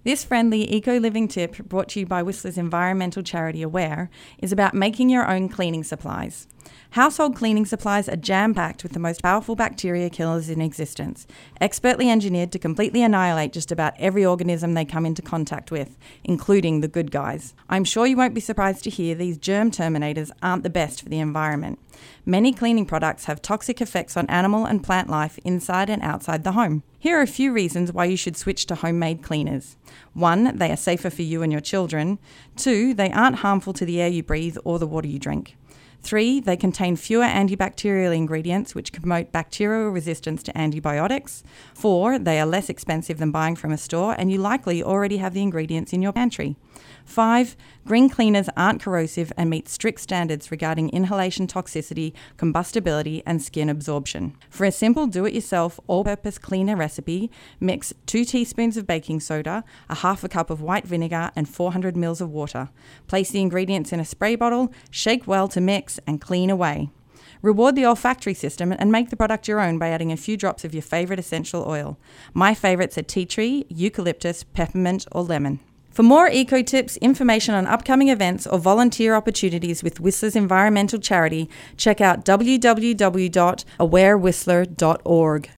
This friendly eco-living tip, brought to you by Whistler's environmental charity Aware, is about making your own cleaning supplies. Household cleaning supplies are jam-packed with the most powerful bacteria killers in existence, expertly engineered to completely annihilate just about every organism they come into contact with, including the good guys. I'm sure you won't be surprised to hear these germ terminators aren't the best for the environment. Many cleaning products have toxic effects on animal and plant life inside and outside the home. Here are a few reasons why you should switch to homemade cleaners. 1, they are safer for you and your children. 2, they aren't harmful to the air you breathe or the water you drink. 3, they contain fewer antibacterial ingredients which promote bacterial resistance to antibiotics. 4, they are less expensive than buying from a store and you likely already have the ingredients in your pantry. 5, green cleaners aren't corrosive and meet strict standards regarding inhalation toxicity, combustibility, and skin absorption. For a simple do-it-yourself, all-purpose cleaner recipe, mix 2 teaspoons of baking soda, a half a cup of white vinegar, and 400 ml of water. Place the ingredients in a spray bottle, shake well to mix, and clean away. Reward the olfactory system and make the product your own by adding a few drops of your favorite essential oil. My favorites are tea tree, eucalyptus, peppermint, or lemon. For more eco tips, information on upcoming events, or volunteer opportunities with Whistler's environmental charity, check out www.awarewhistler.org.